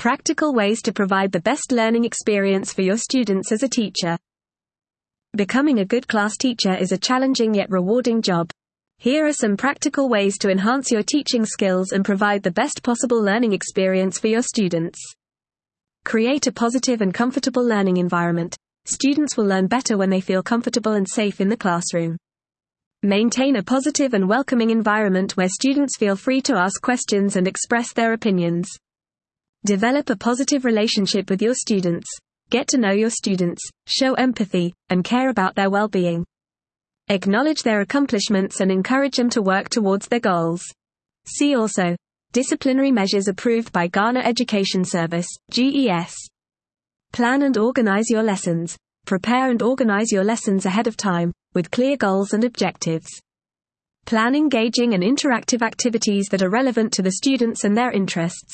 Practical ways to provide the best learning experience for your students as a teacher. Becoming a good class teacher is a challenging yet rewarding job. Here are some practical ways to enhance your teaching skills and provide the best possible learning experience for your students. Create a positive and comfortable learning environment. Students will learn better when they feel comfortable and safe in the classroom. Maintain a positive and welcoming environment where students feel free to ask questions and express their opinions. Develop a positive relationship with your students. Get to know your students, show empathy, and care about their well-being. Acknowledge their accomplishments and encourage them to work towards their goals. See also, disciplinary measures approved by Ghana Education Service, GES. Plan and organize your lessons. Prepare and organize your lessons ahead of time, with clear goals and objectives. Plan engaging and interactive activities that are relevant to the students and their interests.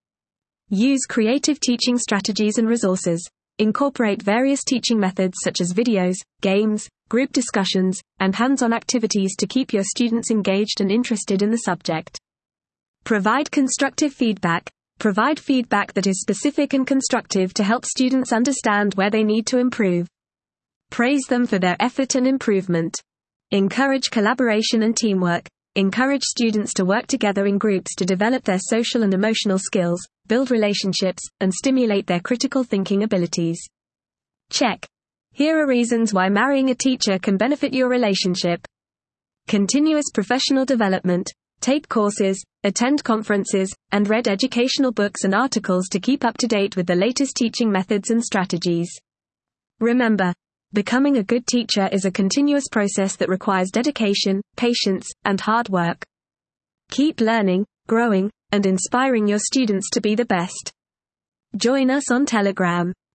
Use creative teaching strategies and resources. Incorporate various teaching methods such as videos, games, group discussions, and hands-on activities to keep your students engaged and interested in the subject. Provide constructive feedback. Provide feedback that is specific and constructive to help students understand where they need to improve. Praise them for their effort and improvement. Encourage collaboration and teamwork. Encourage students to work together in groups to develop their social and emotional skills, build relationships, and stimulate their critical thinking abilities. Check. Here are reasons why marrying a teacher can benefit your relationship. Continuous professional development. Take courses, attend conferences, and read educational books and articles to keep up to date with the latest teaching methods and strategies. Remember, becoming a good teacher is a continuous process that requires dedication, patience, and hard work. Keep learning, growing, and inspiring your students to be the best. Join us on Telegram.